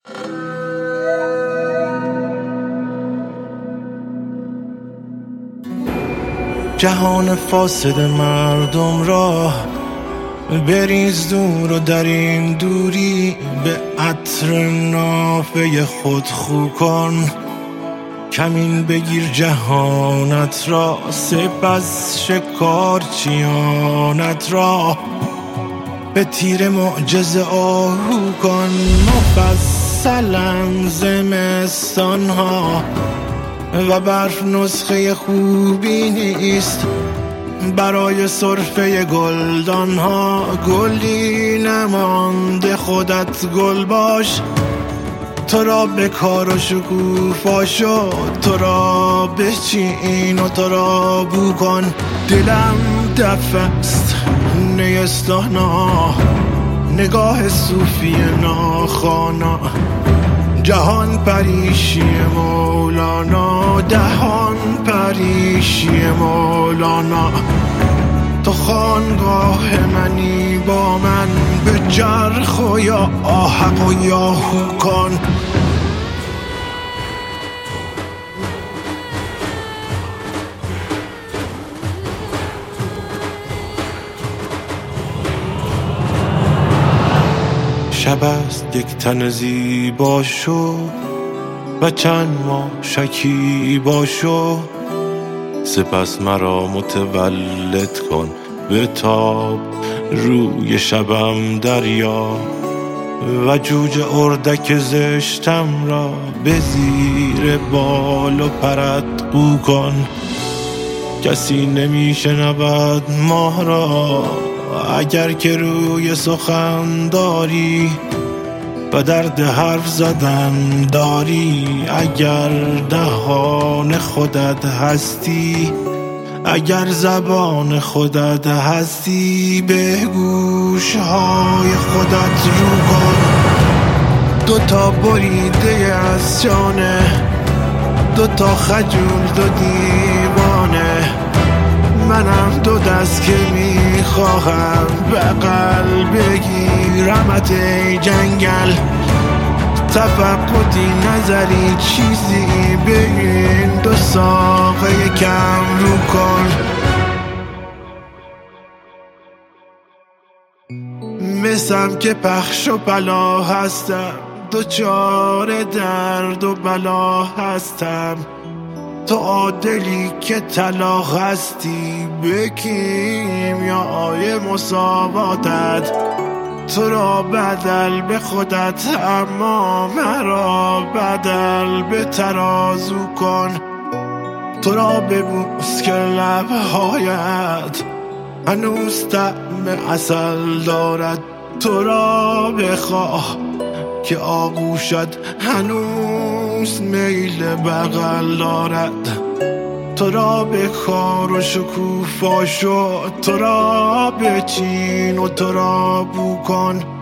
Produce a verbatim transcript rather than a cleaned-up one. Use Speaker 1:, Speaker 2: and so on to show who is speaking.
Speaker 1: جهان فاسد مردم را بریز دور و در این دوری به عطر نافه خود خو کن. کمین بگیر جهانت را، سپس شکارچیانت را به تیر معجزه آهو کن. مفصلا زمستان ها و برف نسخه خوبی نیست برای سرفه گلدان ها. گلی نمانده خودت گل باش، تو را به کار و شکوفا شد، تو را بچین و تو را بو کن. دلم دفع است نیستانا، نگاه صوفی ناخوانا، جهان پریشی مولانا، دهان پریشی مولانا. تو خانگاه منی با من، به چرخ و یا آحق و یاهو کن. شب است یک تن زیبا شو و چند ماه شکیبا شو، سپس مرا متولد کن به تاب روی شبم دریا و جوجه اردک زشتم را به زیر بال و پرت قو کن. کسی نمی شنود ماه را اگر که روی سخن داری و درد حرف زدن داری. اگر دهان خودت هستی، اگر زبان خودت هستی، به گوشهای خودت رو کن. دوتا بریده از شانه، دوتا خجول دو دیوانه، منم دو دست که میخواهم بغل بگیرمت ای جنگل. تفقدی نظری چیزی به این دو ساقه کم رو کن. مثم که پخش و پلا هستم، دوچار درد و بلا هستم. تو عادلی که طلا هستی، به کیمیای مساواتت. تو را بدل به خودت، اما مرا بدل به ترازو کن. تو را ببوس که لبهایت هنوز طعم عسل دارد. تو را بخواه که آغوشت هنوز میل بغل دارد. تو را به کار و شکوفا شد، تو را بچین و تو را بو کن.